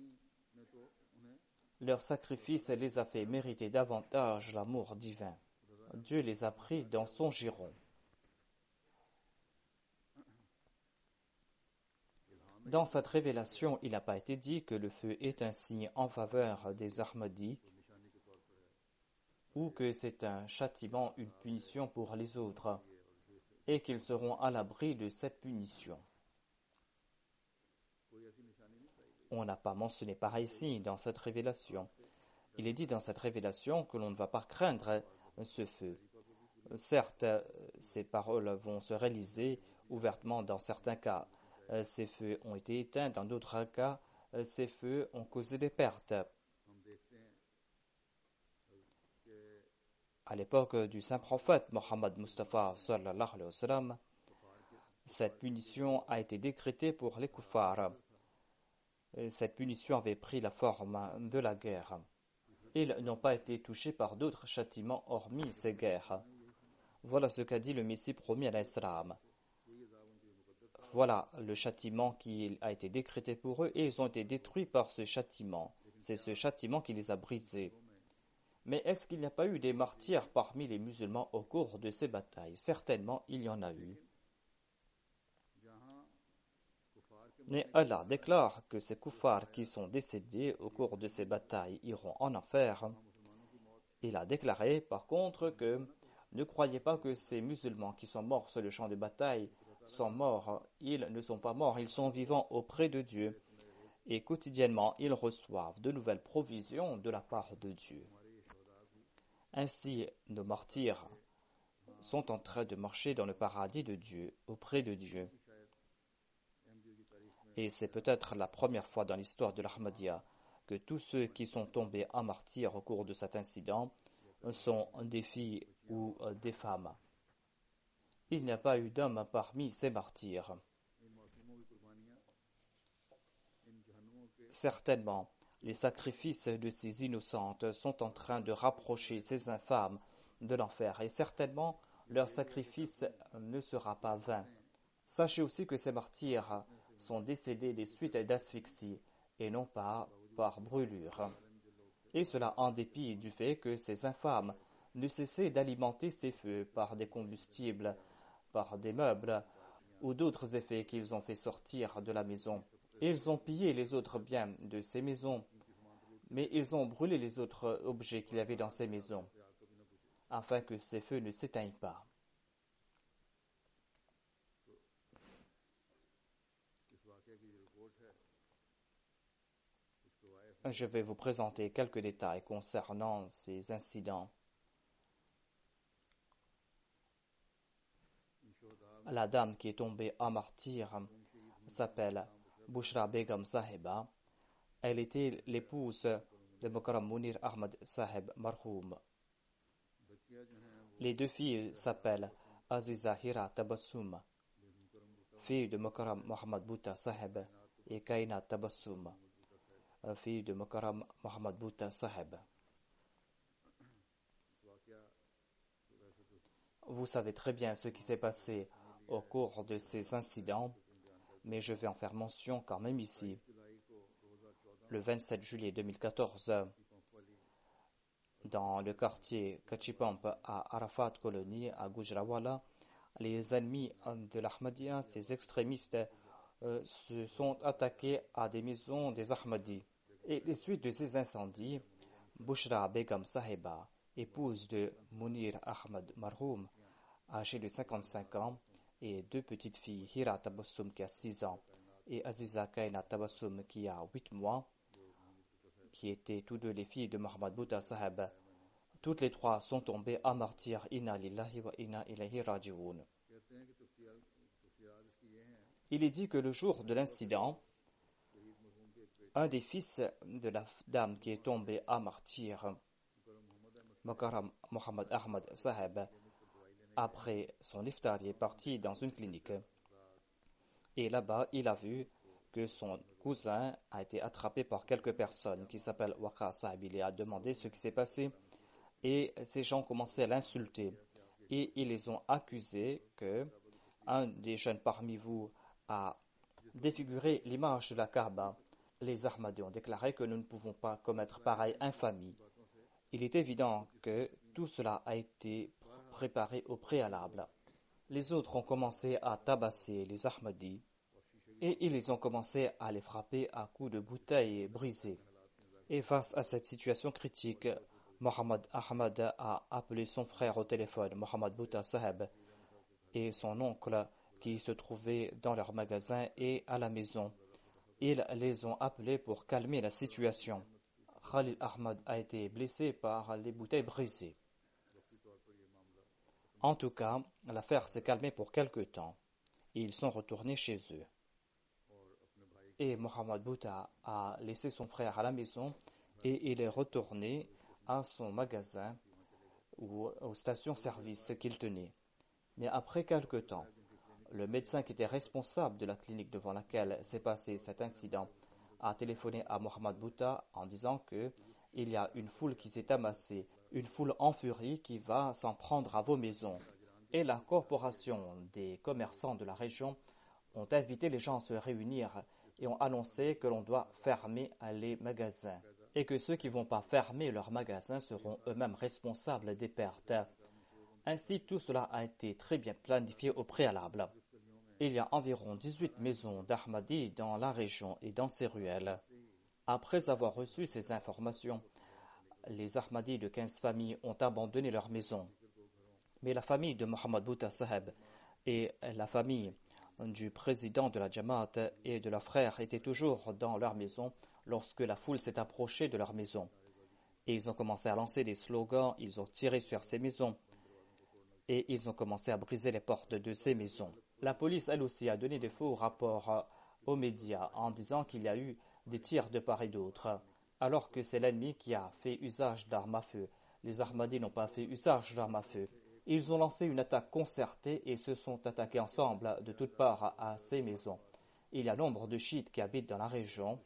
Leur sacrifice les a fait mériter davantage l'amour divin. Dieu les a pris dans son giron. Dans cette révélation, il n'a pas été dit que le feu est un signe en faveur des Ahmadis ou que c'est un châtiment, une punition pour les autres et qu'ils seront à l'abri de cette punition. On n'a pas mentionné pareil signe dans cette révélation. Il est dit dans cette révélation que l'on ne va pas craindre ce feu. Certes, ces paroles vont se réaliser ouvertement dans certains cas. Ces feux ont été éteints, dans d'autres cas, ces feux ont causé des pertes. À l'époque du saint prophète Mohammed Mustafa sallallahu alayhi wa sallam, cette punition a été décrétée pour les kuffars. Cette punition avait pris la forme de la guerre. Ils n'ont pas été touchés par d'autres châtiments hormis ces guerres. Voilà ce qu'a dit le Messie promis à l'Islam. Voilà le châtiment qui a été décrété pour eux et ils ont été détruits par ce châtiment. C'est ce châtiment qui les a brisés. Mais est-ce qu'il n'y a pas eu des martyrs parmi les musulmans au cours de ces batailles? Certainement, il y en a eu. Mais Allah déclare que ces kuffars qui sont décédés au cours de ces batailles iront en enfer. Il a déclaré par contre que ne croyez pas que ces musulmans qui sont morts sur le champ de bataille sont morts. Ils ne sont pas morts, ils sont vivants auprès de Dieu. Et quotidiennement, ils reçoivent de nouvelles provisions de la part de Dieu. Ainsi, nos martyrs sont en train de marcher dans le paradis de Dieu, auprès de Dieu. Et c'est peut-être la première fois dans l'histoire de l'Ahmadiyya que tous ceux qui sont tombés en martyrs au cours de cet incident sont des filles ou des femmes. Il n'y a pas eu d'hommes parmi ces martyrs. Certainement, les sacrifices de ces innocentes sont en train de rapprocher ces infâmes de l'enfer et certainement leur sacrifice ne sera pas vain. Sachez aussi que ces martyrs sont décédés des suites d'asphyxie et non pas par brûlure. Et cela en dépit du fait que ces infâmes ne cessaient d'alimenter ces feux par des combustibles, par des meubles ou d'autres effets qu'ils ont fait sortir de la maison. Ils ont pillé les autres biens de ces maisons, mais ils ont brûlé les autres objets qu'il y avait dans ces maisons, afin que ces feux ne s'éteignent pas. Je vais vous présenter quelques détails concernant ces incidents. La dame qui est tombée en martyr s'appelle Bushra Begum Sahiba. Elle était l'épouse de Mukarram Munir Ahmad Sahib Marhoum. Les deux filles s'appellent Aziza Hira Tabassum, fille de Mukarram Muhammad Bhutta Sahib, et Kaina Tabassum, fille de Mukarram Muhammad Bhutta Sahib. Vous savez très bien ce qui s'est passé au cours de ces incidents, mais je vais en faire mention quand même ici. Le 27 juillet 2014, dans le quartier Kachipamp à Arafat Colony, à Gujranwala, les ennemis de l'Ahmadiyya, ces extrémistes, se sont attaqués à des maisons des Ahmadis. Et les suites de ces incendies, Bushra Begum Sahiba, épouse de Munir Ahmad Marhoum, âgée de 55 ans, et deux petites filles, Hira Tabassum qui a 6 ans et Aziza Kaina Tabassum qui a 8 mois, qui étaient tous deux les filles de Muhammad Bhutta Sahib, Toutes les trois sont tombées à martyr. Inna lillahi wa inna ilayhi raji'un. Il est dit que le jour de l'incident, un des fils de la dame qui est tombée à martyr, Makaram Mohammad Ahmad Saheb, après son iftar, est parti dans une clinique. Et là-bas, il a vu que son cousin a été attrapé par quelques personnes qui s'appellent Waqar Sahib. Il a demandé ce qui s'est passé et ces gens commençaient à l'insulter. Et ils les ont accusés que un des jeunes parmi vous a défiguré l'image de la Kaaba. Les Ahmadis ont déclaré que nous ne pouvons pas commettre pareille infamie. Il est évident que tout cela a été préparé au préalable. Les autres ont commencé à tabasser les Ahmadis et ils ont commencé à les frapper à coups de bouteilles brisées. Et face à cette situation critique, Mohammad Ahmad a appelé son frère au téléphone, Mohammad Bhutta Saheb, et son oncle qui se trouvaient dans leur magasin et à la maison. Ils les ont appelés pour calmer la situation. Khalil Ahmad a été blessé par les bouteilles brisées. En tout cas, l'affaire s'est calmée pour quelque temps. Ils sont retournés chez eux. Et Mohammad Bhutta a laissé son frère à la maison et il est retourné à son magasin ou aux stations-service qu'il tenait. Mais après quelque temps, le médecin qui était responsable de la clinique devant laquelle s'est passé cet incident a téléphoné à Mohammad Bhutta en disant que il y a une foule qui s'est amassée, une foule en furie qui va s'en prendre à vos maisons. Et la corporation des commerçants de la région ont invité les gens à se réunir et ont annoncé que l'on doit fermer les magasins et que ceux qui ne vont pas fermer leurs magasins seront eux-mêmes responsables des pertes. Ainsi, tout cela a été très bien planifié au préalable. Il y a environ 18 maisons d'Ahmadis dans la région et dans ces ruelles. Après avoir reçu ces informations, les Ahmadis de 15 familles ont abandonné leurs maisons. Mais la famille de Mohammad Bhutta Saheb et la famille du président de la Jamaat et de leurs frères étaient toujours dans leur maison lorsque la foule s'est approchée de leur maison. Et ils ont commencé à lancer des slogans, ils ont tiré sur ces maisons et ils ont commencé à briser les portes de ces maisons. La police, elle aussi, a donné de faux rapports aux médias en disant qu'il y a eu des tirs de part et d'autre, alors que c'est l'ennemi qui a fait usage d'armes à feu. Les Ahmadis n'ont pas fait usage d'armes à feu. Ils ont lancé une attaque concertée et se sont attaqués ensemble de toutes parts à ces maisons. Il y a nombre de chiites qui habitent dans la région.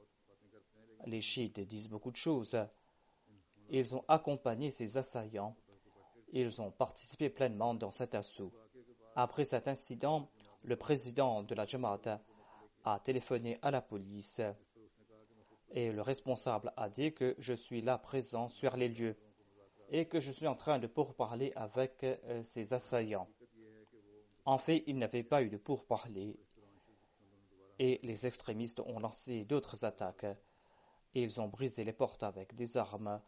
Les chiites disent beaucoup de choses. Ils ont accompagné ces assaillants. Ils ont participé pleinement dans cet assaut. Après cet incident, le président de la Jamaat a téléphoné à la police et le responsable a dit que je suis là présent sur les lieux et que je suis en train de pourparler avec ces assaillants. En fait, il n'y avait pas eu de pourparler et les extrémistes ont lancé d'autres attaques et ils ont brisé les portes avec des armes.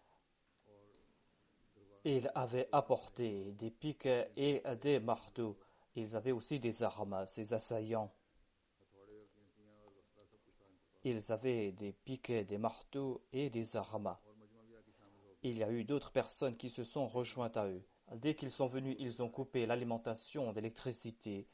Ils avaient apporté des pics et des marteaux. Ils avaient aussi des armes, ces assaillants. Ils avaient des pics, des marteaux et des armes. Il y a eu d'autres personnes qui se sont rejointes à eux. Dès qu'ils sont venus, ils ont coupé l'alimentation d'électricité.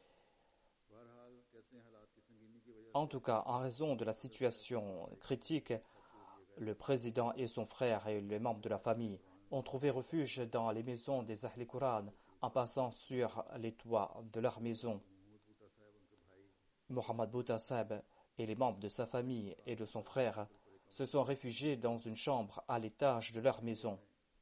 En tout cas, en raison de la situation critique, le président et son frère et les membres de la famille ont trouvé refuge dans les maisons des Ahl Quran en passant sur les toits de leur maison. Mohammad Bhutta Saheb et les membres de sa famille et de son frère se sont réfugiés dans une chambre à l'étage de leur maison.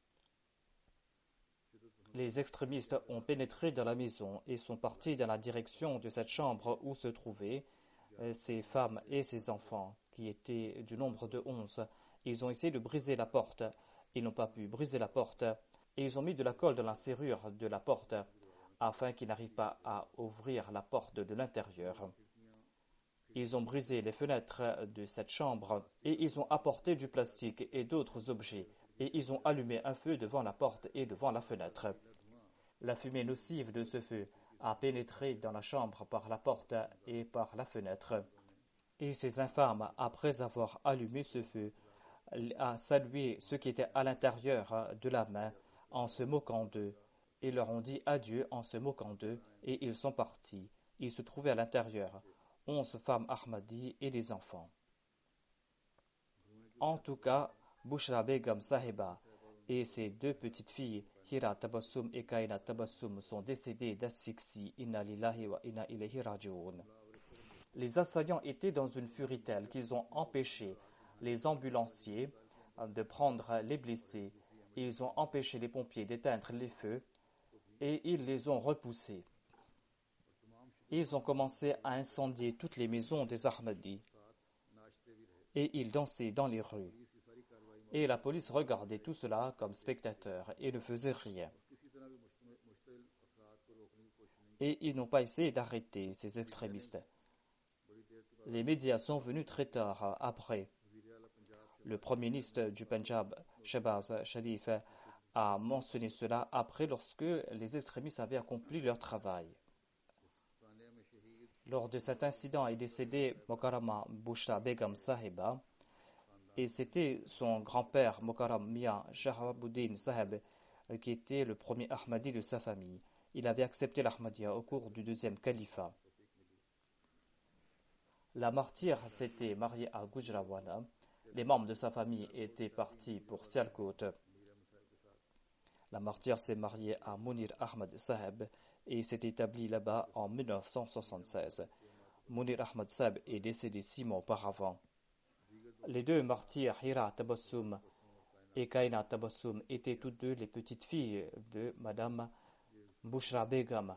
Les extrémistes ont pénétré dans la maison et sont partis dans la direction de cette chambre où se trouvaient ces femmes et ces enfants, qui étaient du nombre de 11. Ils ont essayé de briser la porte. Ils n'ont pas pu briser la porte et ils ont mis de la colle dans la serrure de la porte afin qu'ils n'arrivent pas à ouvrir la porte de l'intérieur. Ils ont brisé les fenêtres de cette chambre et ils ont apporté du plastique et d'autres objets et ils ont allumé un feu devant la porte et devant la fenêtre. La fumée nocive de ce feu a pénétré dans la chambre par la porte et par la fenêtre. Et ces infâmes, après avoir allumé ce feu, a salué ceux qui étaient à l'intérieur de la main en se moquant d'eux. Ils leur ont dit adieu en se moquant d'eux et ils sont partis. Il se trouvait à l'intérieur 11 femmes Ahmadi et des enfants. En tout cas, Bushra Begum Sahiba et ses 2 petites filles, Hira Tabassum et Kaina Tabassum, sont décédées d'asphyxie. Inna lillahi wa inna ilayhi raji'un. Les assaillants étaient dans une furie telle qu'ils ont empêché les ambulanciers de prendre les blessés. Ils ont empêché les pompiers d'éteindre les feux et ils les ont repoussés. Ils ont commencé à incendier toutes les maisons des Ahmadis et ils dansaient dans les rues. Et la police regardait tout cela comme spectateur et ne faisait rien. Et ils n'ont pas essayé d'arrêter ces extrémistes. Les médias sont venus très tard après. Le premier ministre du Punjab, Shehbaz Sharif, a mentionné cela après lorsque les extrémistes avaient accompli leur travail. Lors de cet incident est décédé Mokarama Bushra Begum Sahiba et c'était son grand-père Mokaram Mia Shahabuddin Sahib qui était le premier Ahmadi de sa famille. Il avait accepté l'Ahmadiyya au cours du 2e califat. La martyre s'était mariée à Gujranwala. Les membres de sa famille étaient partis pour Sialkot. La martyre s'est mariée à Munir Ahmad Sahib et s'est établie là-bas en 1976. Munir Ahmad Sahib est décédé 6 mois auparavant. Les 2 martyrs, Hira Tabassum et Kaina Tabassum, étaient toutes 2 les petites filles de Madame Bushra Begum.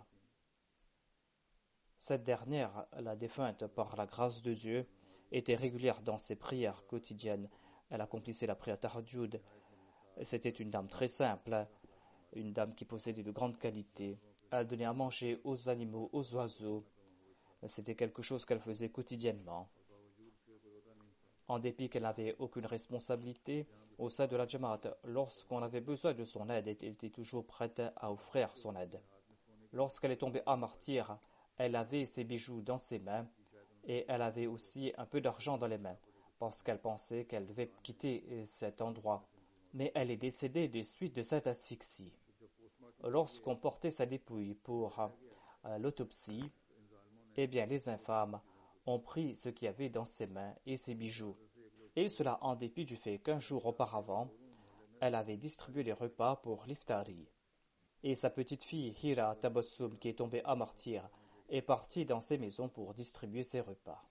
Cette dernière, la défunte par la grâce de Dieu, était régulière dans ses prières quotidiennes. Elle accomplissait la prière Tahajjud. C'était une dame très simple, une dame qui possédait de grandes qualités. Elle donnait à manger aux animaux, aux oiseaux. C'était quelque chose qu'elle faisait quotidiennement. En dépit qu'elle n'avait aucune responsabilité au sein de la Jamaat, lorsqu'on avait besoin de son aide, elle était toujours prête à offrir son aide. Lorsqu'elle est tombée à martyr, elle avait ses bijoux dans ses mains et elle avait aussi un peu d'argent dans les mains parce qu'elle pensait qu'elle devait quitter cet endroit. Mais elle est décédée des suites de cette asphyxie. Lorsqu'on portait sa dépouille pour l'autopsie, eh bien les infâmes ont pris ce qu'il y avait dans ses mains et ses bijoux. Et cela en dépit du fait qu'un jour auparavant, elle avait distribué les repas pour l'iftari. Et sa petite fille Hira Tabassum, qui est tombée à martyr, est partie dans ses maisons pour distribuer ses repas.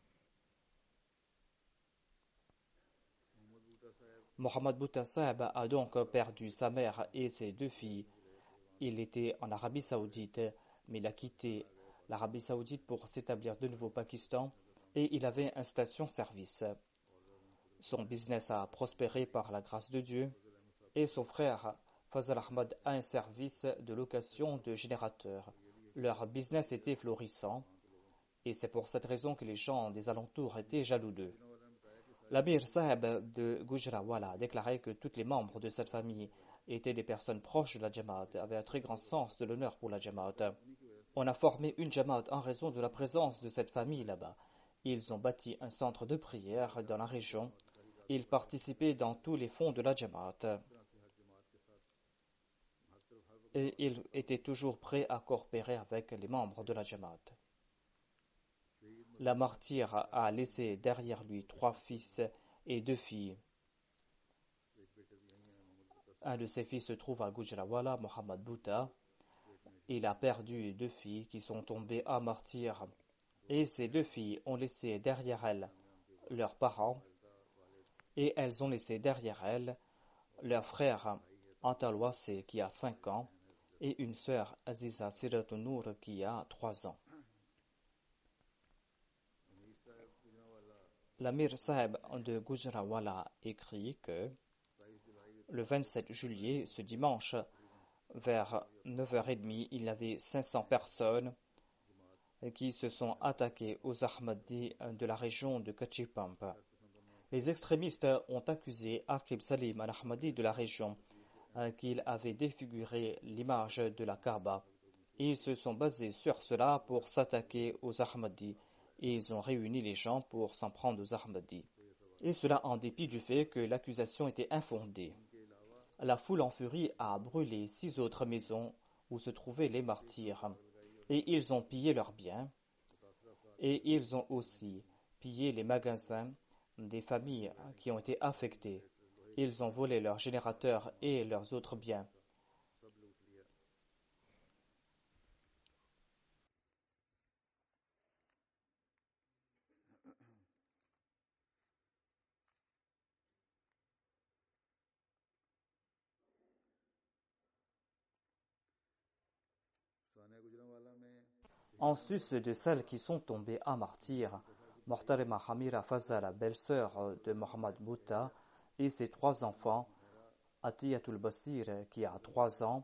Mohammad Bhutta Sahib a donc perdu sa mère et ses 2 filles. Il était en Arabie Saoudite, mais il a quitté l'Arabie Saoudite pour s'établir de nouveau au Pakistan et il avait un station-service. Son business a prospéré par la grâce de Dieu et son frère Fazal Ahmad a un service de location de générateurs. Leur business était florissant et c'est pour cette raison que les gens des alentours étaient jaloux d'eux. L'Amir Sahib de Gujranwala a déclaré que tous les membres de cette famille étaient des personnes proches de la Jamaat, avaient un très grand sens de l'honneur pour la Jamaat. On a formé une Jamaat en raison de la présence de cette famille là-bas. Ils ont bâti un centre de prière dans la région. Ils participaient dans tous les fonds de la Jamaat. Et ils étaient toujours prêts à coopérer avec les membres de la Jamaat. La martyre a laissé derrière lui 3 fils et 2 filles. Un de ses fils se trouve à Gujranwala, Mohammad Bhutta. Il a perdu 2 filles qui sont tombées à martyr. Et ces 2 filles ont laissé derrière elles leurs parents. Et elles ont laissé derrière elles leur frère Antalwase qui a 5 ans et une sœur Aziza Siratunur qui a 3 ans. L'Amir Sahib de Gujranwala écrit que le 27 juillet, ce dimanche, vers 9h30, il y avait 500 personnes qui se sont attaquées aux Ahmadis de la région de Kachipamp. Les extrémistes ont accusé Aqib Salim al-Ahmadi de la région qu'il avait défiguré l'image de la Kaaba. Ils se sont basés sur cela pour s'attaquer aux Ahmadis et ils ont réuni les gens pour s'en prendre aux Ahmadis. et cela en dépit du fait que l'accusation était infondée. La foule en furie a brûlé 6 autres maisons où se trouvaient les martyrs, et ils ont pillé leurs biens, et ils ont aussi pillé les magasins des familles qui ont été affectées. Ils ont volé leurs générateurs et leurs autres biens. En sus de celles qui sont tombées à martyr, Mortalema Hamira Faza, la belle-sœur de Mohamed Bouta, et ses 3 enfants, Atiyatul Basir qui a 3 ans,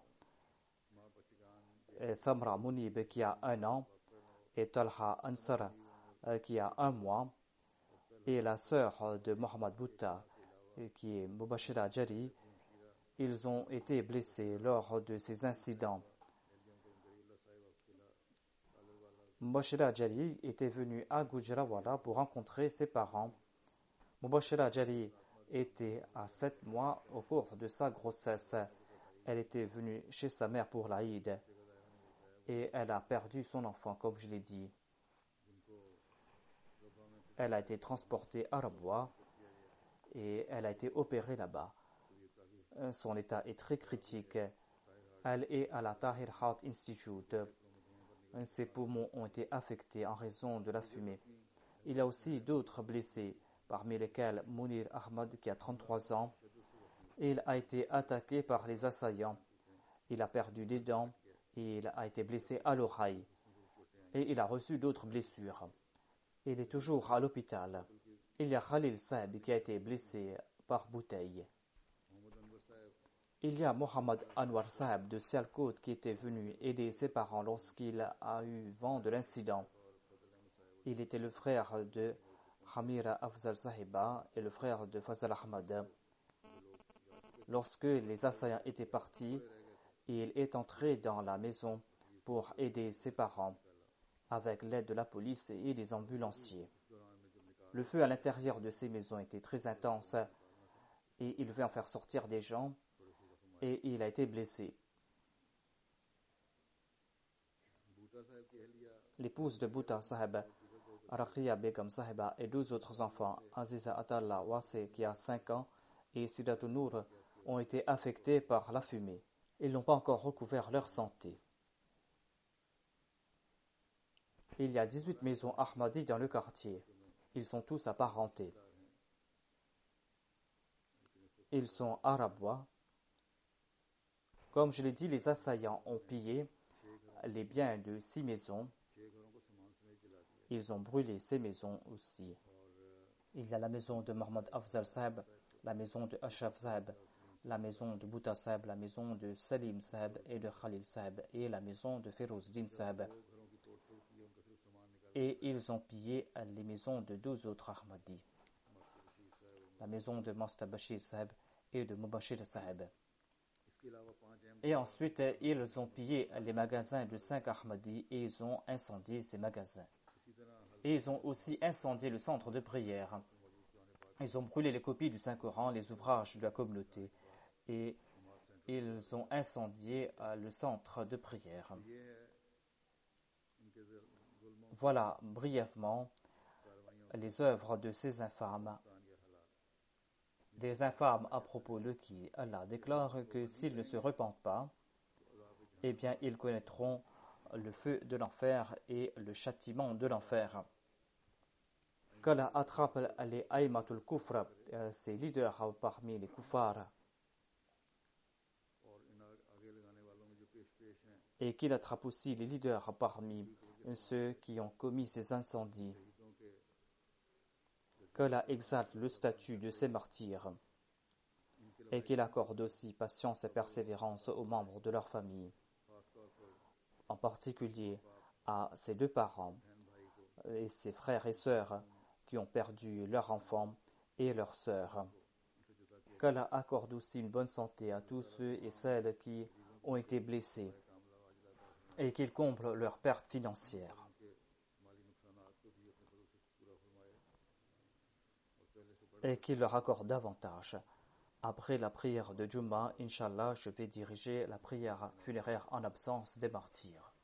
Thamra Munib qui a 1 an, et Talha Ansar qui a 1 mois, et la sœur de Mohamed Bouta qui est Mubashira Jari, ils ont été blessés lors de ces incidents. Mubashira Jari était venue à Gujranwala pour rencontrer ses parents. Mubashira Jari était à 7 mois au cours de sa grossesse. Elle était venue chez sa mère pour l'Aïd et elle a perdu son enfant, comme je l'ai dit. Elle a été transportée à Rabwa et elle a été opérée là-bas. Son état est très critique. Elle est à la Tahir Heart Institute. Ses poumons ont été affectés en raison de la fumée. Il y a aussi d'autres blessés, parmi lesquels Mounir Ahmad qui a 33 ans. Il a été attaqué par les assaillants. Il a perdu des dents et il a été blessé à l'oreille. Et il a reçu d'autres blessures. Il est toujours à l'hôpital. Il y a Khalil Saeb qui a été blessé par bouteille. Il y a Mohamed Anwar Saeb de Sialkot qui était venu aider ses parents lorsqu'il a eu vent de l'incident. Il était le frère de Hamira Afzal Sahiba et le frère de Fazal Ahmad. Lorsque les assaillants étaient partis, il est entré dans la maison pour aider ses parents avec l'aide de la police et des ambulanciers. Le feu à l'intérieur de ces maisons était très intense et il devait en faire sortir des gens et il a été blessé. L'épouse de Bouta Sahib, Araqiya Begum Sahiba et 2 autres enfants, Aziza Atallah Wase qui a 5 ans et Sidatul Nour, ont été affectés par la fumée. Ils n'ont pas encore recouvert leur santé. Il y a 18 maisons Ahmadi dans le quartier. Ils sont tous apparentés. Ils sont arabois. Comme je l'ai dit, les assaillants ont pillé les biens de 6 maisons. Ils ont brûlé ces maisons aussi. Il y a la maison de Mohamed Afzal Saeb, la maison de Ashraf Saeb, la maison de Bouta Saeb, la maison de Salim Saeb et de Khalil Saeb et la maison de Ferozdin Saeb. Et ils ont pillé les maisons de 12 autres Ahmadis, la maison de Master Bashir Saeb et de Mubashir Saeb. Et ensuite, ils ont pillé les magasins de 5 Ahmadis et ils ont incendié ces magasins. Et ils ont aussi incendié le centre de prière. Ils ont brûlé les copies du Saint-Coran, les ouvrages de la communauté et ils ont incendié le centre de prière. Voilà brièvement les œuvres de ces infâmes. Des infâmes à propos de qui Allah déclare que s'ils ne se repentent pas, eh bien ils connaîtront le feu de l'enfer et le châtiment de l'enfer. Qu'Allah attrape les Aïmatul Kufra, ces leaders parmi les kuffars, et qu'il attrape aussi les leaders parmi ceux qui ont commis ces incendies. Qu'Allah exalte le statut de ces martyrs et qu'il accorde aussi patience et persévérance aux membres de leur famille, en particulier à ses 2 parents et ses frères et sœurs qui ont perdu leurs enfants et leurs sœurs. Qu'Allah accorde aussi une bonne santé à tous ceux et celles qui ont été blessés et qu'il comble leurs pertes financières. et qu'il leur accorde davantage. Après la prière de Jum'a, Inch'Allah, je vais diriger la prière funéraire en absence des martyrs.